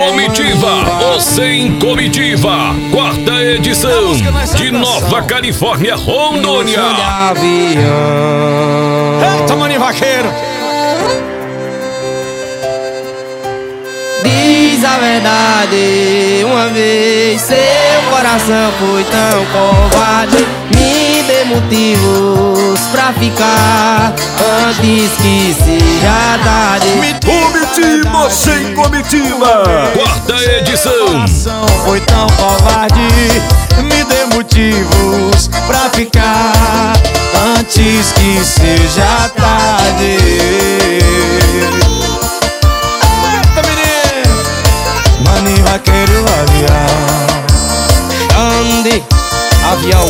Comitiva, ou sem comitiva, quarta edição, de Nova Califórnia, Rondônia. Eita, maninho vaqueiro. Diz a verdade, uma vez seu coração foi tão covarde. Me dê motivos pra ficar antes que seja tarde. Comitiva sem comitiva, Quarta edição. Foi tão covarde, me dê motivos pra ficar antes que seja tarde. Eita, menino! Maninho vaqueiro, avião. Ande, avião.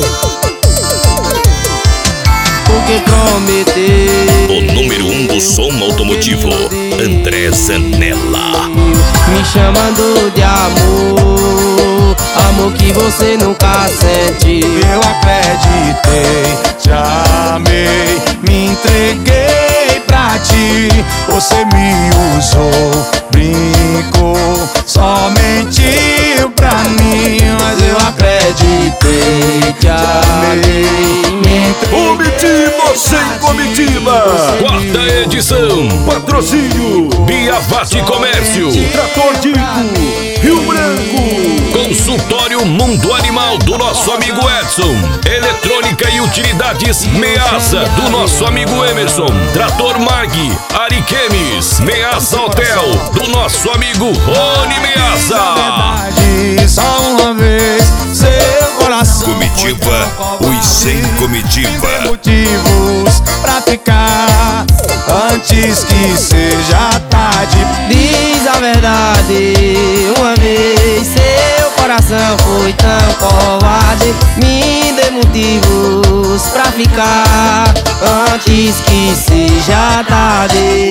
Porque prometeu. O número 1 do som automotivo, André Zanella. Me chamando de amor, amor que você nunca sente. Eu acreditei, te amei, me entreguei pra ti. Você me usou, brincou, só mentiu pra mim. Mas eu acreditei, te amei, me entreguei. Comitiva sem comitiva, Quarta edição. patrocínio Biavati Comércio. Trator Dico, Rio Branco. Consultório Mundo Animal do nosso amigo Edson. Eletrônica e utilidades Measa do nosso amigo Emerson. Trator Mag, Ariquemes. Measa Hotel do nosso amigo Rony Measa. Só uma vez, seu coração. Comitiva, os sem comitiva. Motivos pra ficar antes que seja tarde. Diz a verdade, uma vez seu coração foi tão covarde. Me dê motivos pra ficar antes que seja tarde.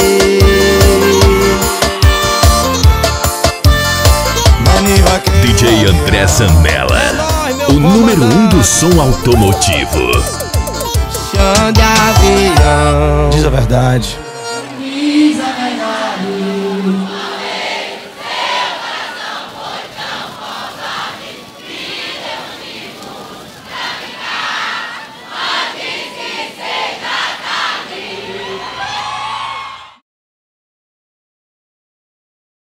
DJ André Zanella, o número 1 do som automotivo. Chão de avião. Diz a verdade.